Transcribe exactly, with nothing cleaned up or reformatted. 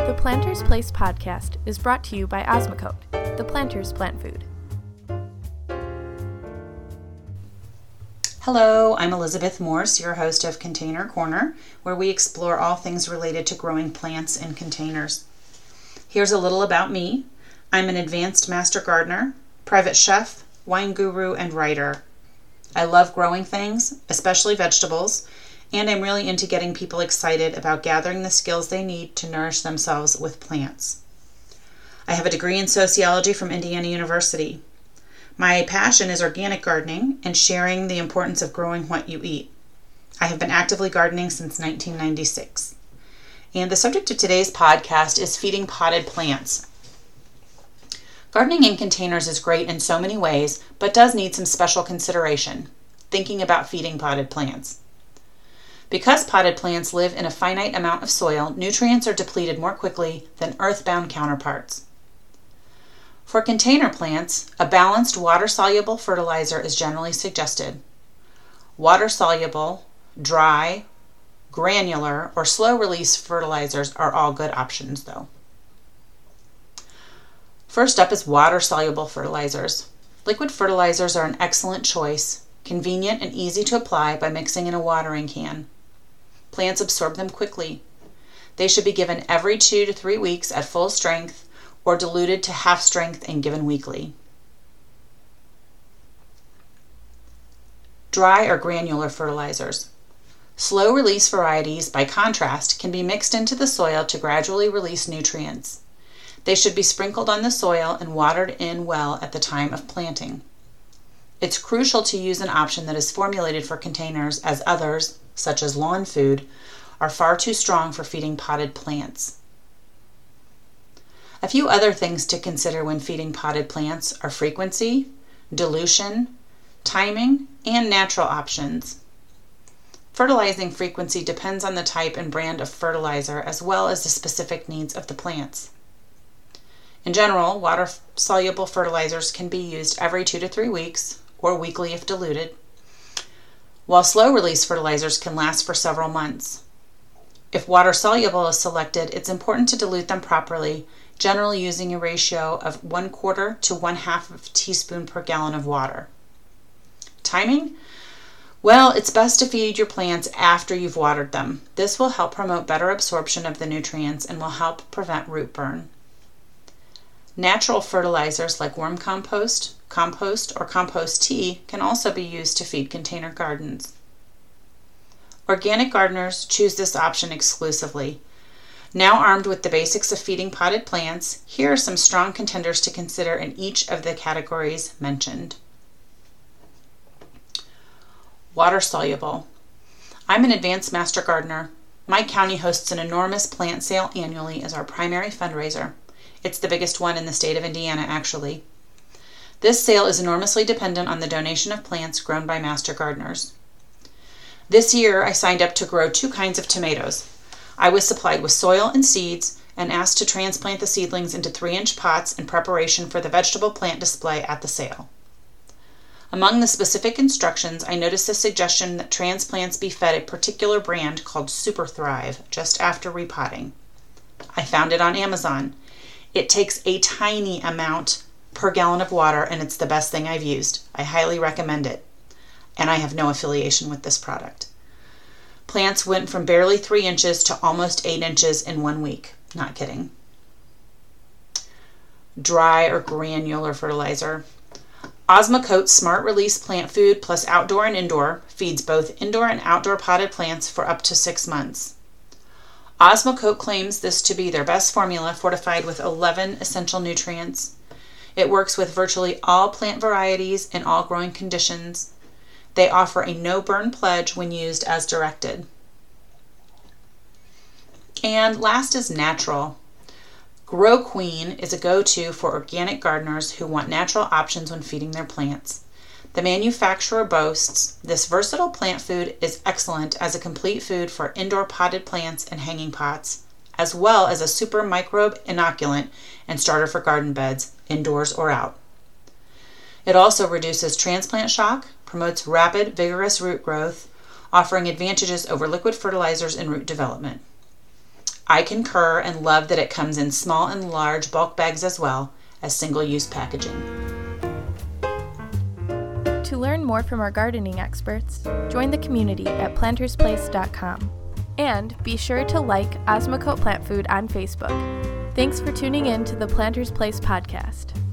The Planter's Place podcast is brought to you by Osmocote, the planter's plant food. Hello, I'm Elizabeth Morse, your host of Container Corner, where we explore all things related to growing plants in containers. Here's a little about me. I'm an advanced master gardener, private chef, wine guru, and writer. I love growing things, especially vegetables, and I'm really into getting people excited about gathering the skills they need to nourish themselves with plants. I have a degree in sociology from Indiana University. My passion is organic gardening and sharing the importance of growing what you eat. I have been actively gardening since nineteen ninety-six. And the subject of today's podcast is feeding potted plants. Gardening in containers is great in so many ways, but does need some special consideration, thinking about feeding potted plants. Because potted plants live in a finite amount of soil, nutrients are depleted more quickly than earthbound counterparts. For container plants, a balanced water-soluble fertilizer is generally suggested. Water-soluble, dry, granular, or slow-release fertilizers are all good options, though. First up is water-soluble fertilizers. Liquid fertilizers are an excellent choice, convenient and easy to apply by mixing in a watering can. Plants absorb them quickly. They should be given every two to three weeks at full strength or diluted to half strength and given weekly. Dry or granular fertilizers. Slow release varieties, by contrast, can be mixed into the soil to gradually release nutrients. They should be sprinkled on the soil and watered in well at the time of planting. It's crucial to use an option that is formulated for containers, as others, such as lawn food, are far too strong for feeding potted plants. A few other things to consider when feeding potted plants are frequency, dilution, timing, and natural options. Fertilizing frequency depends on the type and brand of fertilizer as well as the specific needs of the plants. In general, water-soluble fertilizers can be used every two to three weeks or weekly if diluted, while slow-release fertilizers can last for several months. If water-soluble is selected, it's important to dilute them properly, generally using a ratio of one quarter to one half of a teaspoon per gallon of water. Timing? Well, it's best to feed your plants after you've watered them. This will help promote better absorption of the nutrients and will help prevent root burn. Natural fertilizers like worm compost, compost, or compost tea can also be used to feed container gardens. Organic gardeners choose this option exclusively. Now armed with the basics of feeding potted plants, here are some strong contenders to consider in each of the categories mentioned. Water-soluble. I'm an advanced master gardener. My county hosts an enormous plant sale annually as our primary fundraiser. It's the biggest one in the state of Indiana, actually. This sale is enormously dependent on the donation of plants grown by master gardeners. This year, I signed up to grow two kinds of tomatoes. I was supplied with soil and seeds and asked to transplant the seedlings into three-inch pots in preparation for the vegetable plant display at the sale. Among the specific instructions, I noticed a suggestion that transplants be fed a particular brand called Super Thrive just after repotting. I found it on Amazon. It takes a tiny amount per gallon of water, and it's the best thing I've used. I highly recommend it. And I have no affiliation with this product. Plants went from barely three inches to almost eight inches in one week. Not kidding. Dry or granular fertilizer. Osmocote Smart Release Plant Food plus Outdoor and Indoor feeds both indoor and outdoor potted plants for up to six months. Osmocote claims this to be their best formula, fortified with eleven essential nutrients. It works with virtually all plant varieties in all growing conditions. They offer a no-burn pledge when used as directed. And last is natural. Grow Queen is a go-to for organic gardeners who want natural options when feeding their plants. The manufacturer boasts, this versatile plant food is excellent as a complete food for indoor potted plants and hanging pots, as well as a super microbe inoculant and starter for garden beds, indoors or out. It also reduces transplant shock, promotes rapid, vigorous root growth, offering advantages over liquid fertilizers in root development. I concur and love that it comes in small and large bulk bags as well as single-use packaging. To learn more from our gardening experts, join the community at planters place dot com. And be sure to like Osmocote Plant Food on Facebook. Thanks for tuning in to the Planters Place podcast.